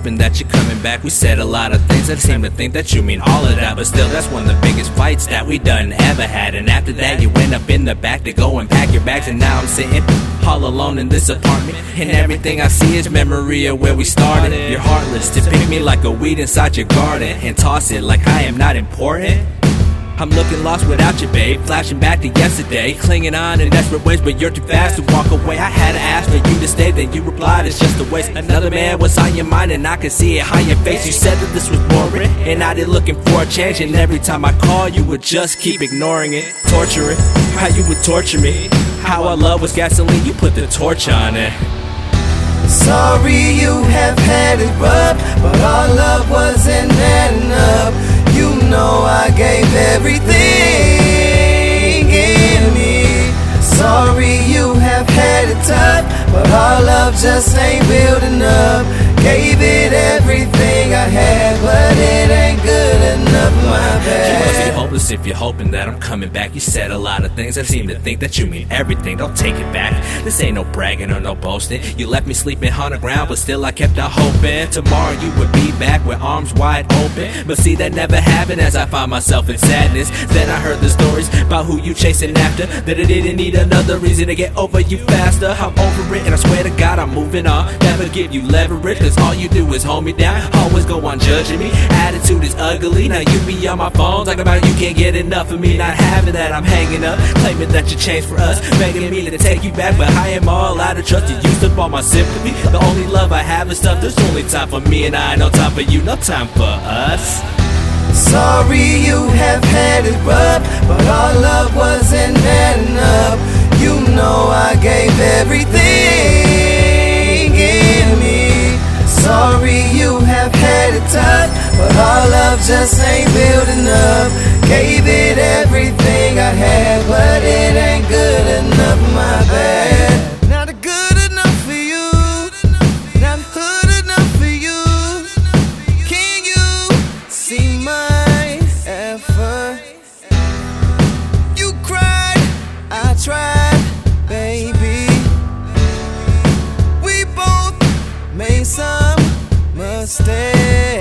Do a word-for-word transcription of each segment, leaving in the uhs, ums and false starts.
hoping that you're coming back. We said a lot of things that seem to think that you mean all of that, but still that's one of the biggest fights that we done ever had. And after that you went up in the back to go and pack your bags, and now I'm sitting all alone in this apartment, and everything I see is memory of where we started. You're heartless to pick me like a weed inside your garden and toss it like I am not important. I'm looking lost without you, babe, flashing back to yesterday, clinging on in desperate ways, but you're too fast to walk away. I had to ask for you to stay, then you replied it's just a waste. Another man was on your mind and I could see it on your face. You said that this was boring and I did looking for a change, and every time I call you would just keep ignoring it. Torturing, how you would torture me. How our love was gasoline, you put the torch on it. Sorry you have had it rough, but our love wasn't enough. You know I gave everything in me. Sorry you have had it tough, but our love just ain't building up. Gave it everything I had, but it ain't good enough, my bad. You must be hopeless if you're hoping that I'm coming back. You said a lot of things, I seem to think that you mean everything. Don't take it back, this ain't no bragging or no boasting. You left me sleeping on the ground, but still I kept on hoping tomorrow you would be back with arms wide open. But see, that never happened as I found myself in sadness. Then I heard the stories about who you chasing after, that I didn't need another reason to get over you faster. I'm over it and I swear to God I'm moving on. Never give you leverage, cause all you do is hold me down. Always go on judging me, attitude is ugly. Now you be on my phone talking about you can't get enough of me. Not having that, I'm hanging up, claiming that you changed for us, begging me to take you back, but I am all out of trust. You used up all my sympathy. The only love I have is stuff. There's only time for me and I, no time for you, no time for us. Sorry you have had it rough, but our love wasn't enough. You know I gave everything in me. Sorry you have had it tough, but our love just ain't building up. Gave it everything I had, but it ain't good enough, my bad. Not good enough for you, not good enough for you. Can you see my effort? You cried, I tried, baby. We both made some mistakes.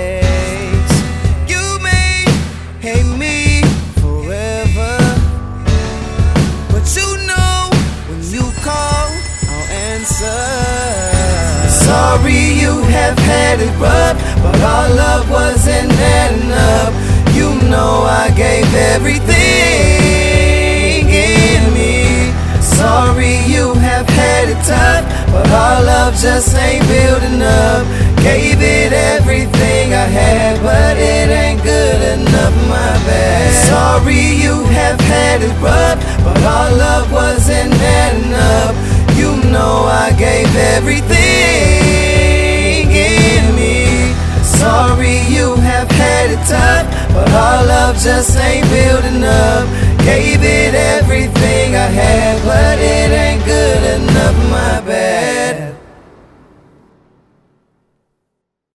You may hate me forever, but you know when you call, I'll answer. Sorry you have had it rough, but our love wasn't enough. You know I gave everything in me. Sorry you have had it tough, but our love just ain't building up. Gave it everything I had, but it ain't good enough, my bad. Sorry you have had it rough, but our love wasn't enough. You know I gave everything in me. Sorry you have had it tough, but our love just ain't building up. Gave it everything I had, but it ain't good enough, my bad.